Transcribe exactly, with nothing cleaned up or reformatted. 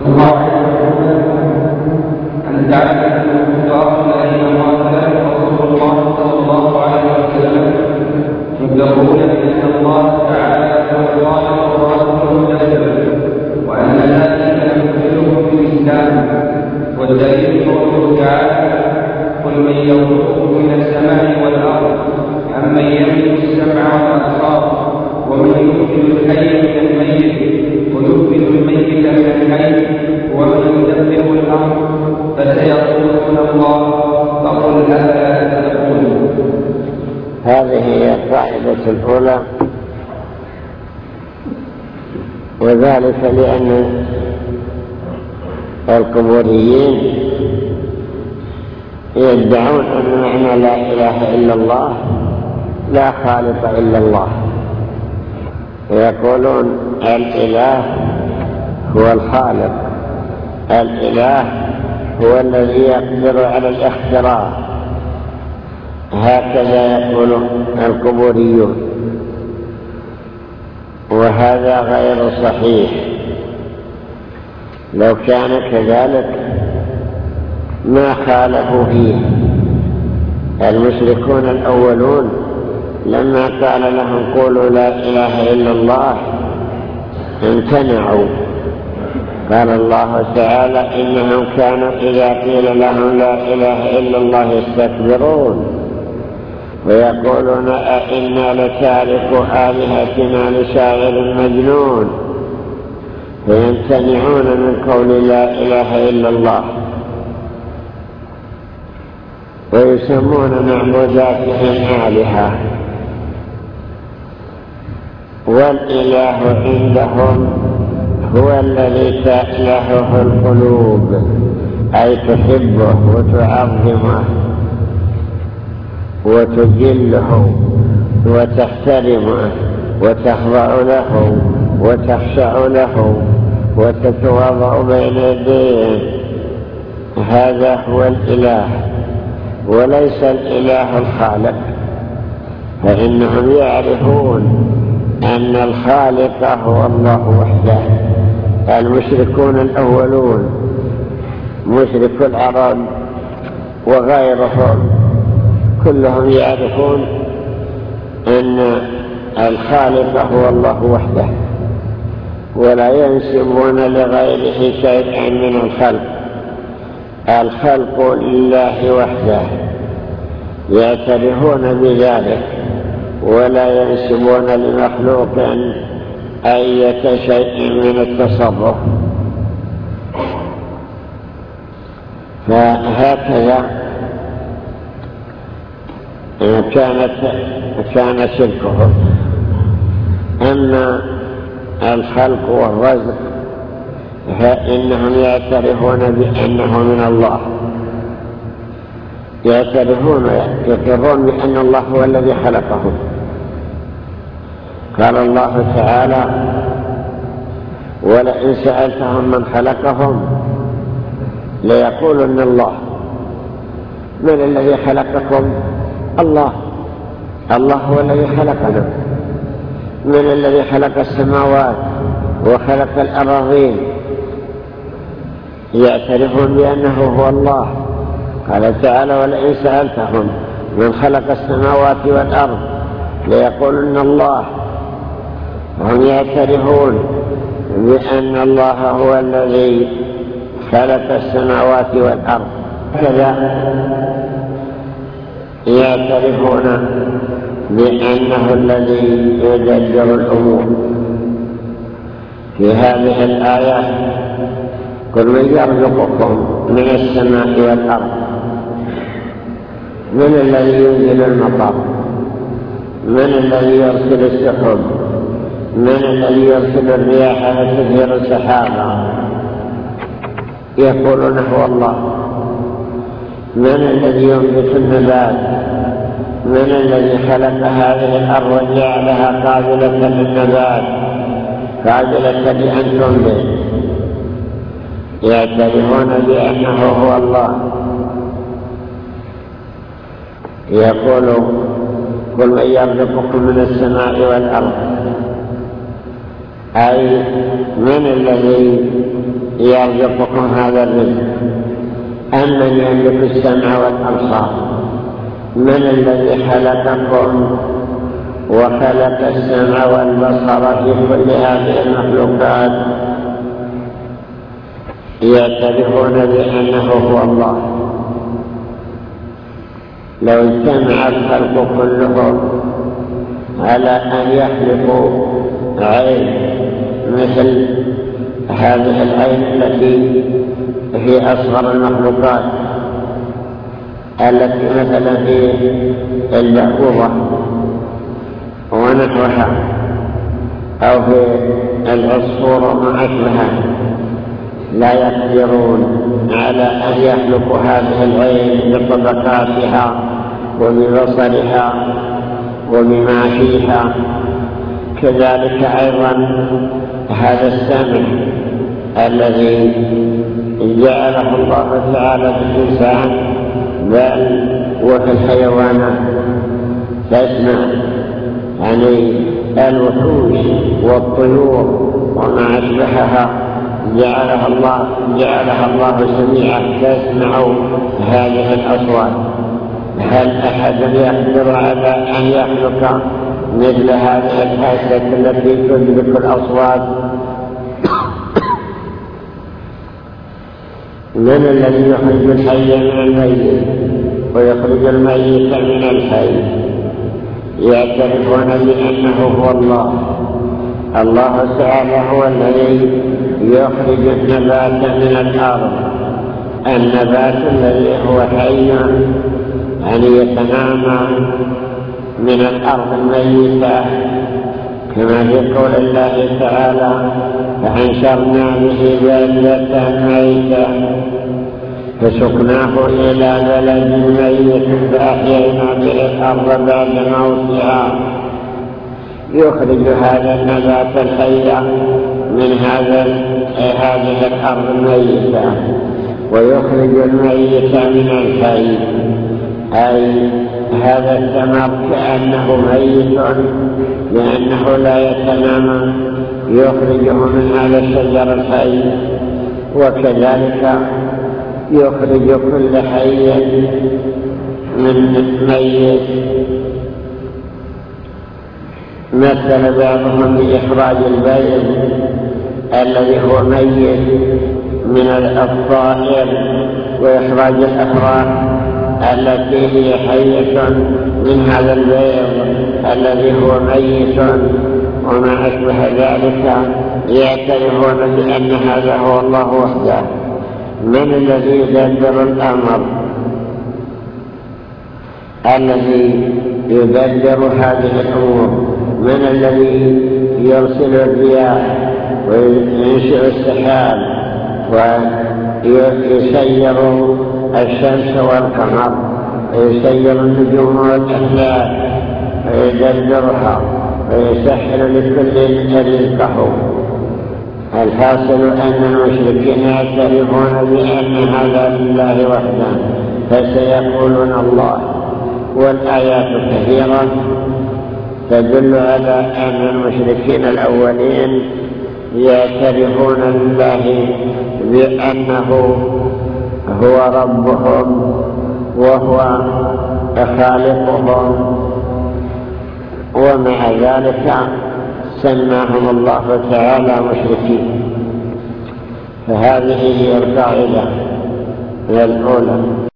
الله أن تعلم أن الذين قاتلهم رسول الله صلى الله عليه وسلم يخبرون بأن الله تعالى هو الخالق الرازق المدبر، وأن ذلك يدخلهم في الإسلام. والدليل قوله تعالى: قل من يرزقكم من السماء والأرض أمن يملك السمع والأبصار ومن يخرج الحي من الميت ويخرج الميت من الحي ومن يدبر الأمر فسيقولون الله فقل أفلا تتقون. هذه هي القاعدة الأولى، وذلك لأن القبوريين يدعون أن معنى لا إله إلا الله لا خالق إلا الله، ويقولون الإله هو الخالق، الإله هو الذي يقدر على الاختراع، هكذا يقول القبوريون، وهذا غير صحيح. لو كان كذلك ما خالفوا فيه. المشركون الأولون لما قال لهم قولوا لا إله إلا الله امتنعوا. قال الله تعالى: إنهم كانوا إذا قيل لهم لا إله إلا الله يستكبرون ويقولون أئنا لتاركو آلهتنا لشاعر مجنون، فيمتنعون من قول لا إله إلا الله، ويسمون معبوداتهم آلهة. والإله عندهم هو الذي تألهه القلوب، أي تحبه وتعظمه وتجله وتحترمه وتخضع له وتخشع له وتتواضع بين يديه. هذا هو الإله، وليس الإله الخالق، فإنهم يعرفون أن الخالق هو الله وحده. المشركون الأولون، مشرك العرب وغيرهم، كلهم يعرفون أن الخالق هو الله وحده، ولا ينسبون لغيره شيئا من الخلق. الخلق لله وحده، يعترفون بذلك ولا ينسبون لمخلوق أي شيء من التصرف. فهكذا كانت كان شركهم. أما الخلق والرزق فإنهم يعترفون بأنه من الله، يعترفون يقرون بأن الله هو الذي خلقهم. قال الله تعالى: ولئن سألتهم من خلقهم ليقولن الله. من الذي خلقكم؟ الله. الله هو الذي خلقنا. من الذي خلق السماوات وخلق الأراضين؟ يعترفون بأنه هو الله. قال تعالى: ولئن سألتهم من خلق السماوات والأرض ليقولن الله. وهم يعترفون بأن الله هو الذي خلق السماوات والأرض. كذا يعترفون بأنه الذي يدبر الأمور. في هذه الآيات: قل من يرزقكم من السماء والأرض. من الذي ينزل المطر؟ من الذي يرسل السحب؟ من الذي يرسل الرياح فتثير السحابة؟ يقولون هو الله. من الذي ينبت النبات؟ من الذي خلق هذه الأرض وجعلها قابلة للنبات، قابلة لأن تنبت؟ يعترفون بأنه هو الله. يقول: قل من يرزقكم من السماء والأرض، أي من الذي يرزقكم هذا الرزق. أمن يملك السمع والأبصار؟ من الذي خلقكم وخلق السمع والبصر في كل هذه المخلوقات؟ يعترفون بأنه هو الله. لو اجتمع الخلق كلهم على أن يخلقوا عين مثل هذه العين التي هي أصغر المخلوقات، التي مثلا في البعوضة ونحوها أو في العصفور وما أشبهها، لا يقدرون على أن يخلقوا هذه العين بطبقاتها وببصرها وبما فيها. كذلك أيضا هذا السمع الذي جعله الله تعالى في الإنسان بل وفي الحيوانات تسمع، يعني الوحوش والطيور وما أشبهها جعلها الله جعلها الله سميعة تسمع هذه الأصوات. هل أحد يقدر على أن يخلق مثل هذه الحاسة التي تدرك الأصوات؟ من الذي يخرج الحي من الميت ويخرج الميت من الحي؟ يعترفون بأنه هو الله. الله تعالى هو الذي يخرج النبات من الأرض، النبات الذي هو حي يعني يتنامى من الأرض الميتة، كما في قول الله تعالى: فأنشرنا به بلدة ميتة فسقناه إلى بلد ميت فأحيينا به الأرض بعد موتها. يخرج هذا النبات الحي من هذا هذه الأرض الميتة، ويخرج الميت من الحي، أي هذا الثمر كأنه ميت لأنه لا يتنام، يخرجه من هذا الشجر الحي. وكذلك يخرج كل حي من ميت. مثل بعضهم بإخراج البيض الذي هو ميت من الطائر، وإخراج الأفراح التي هي حية من هذا البيض الذي هو ميت وما أشبه ذلك. يعترفون بأن هذا هو الله وحده. من الذي يدبر الأمر؟ الذي يدبر هذه الأمور. من الذي يرسل الرياح وينشئ السحاب ويسير الشمس والقمر ويسير النجوم والأفلاك ويدبرها ويسهل لكل رزقه؟ الحاصل أن المشركين يعترفون بأن هذا لله وحده، فسيقولون الله. والآيات كثيرة تدل على أن المشركين الأولين يعترفون لله بأنه هو ربهم وهو خالقهم، ومع ذلك سماهم الله تعالى مشركين. فهذه هي القاعدة الأولى.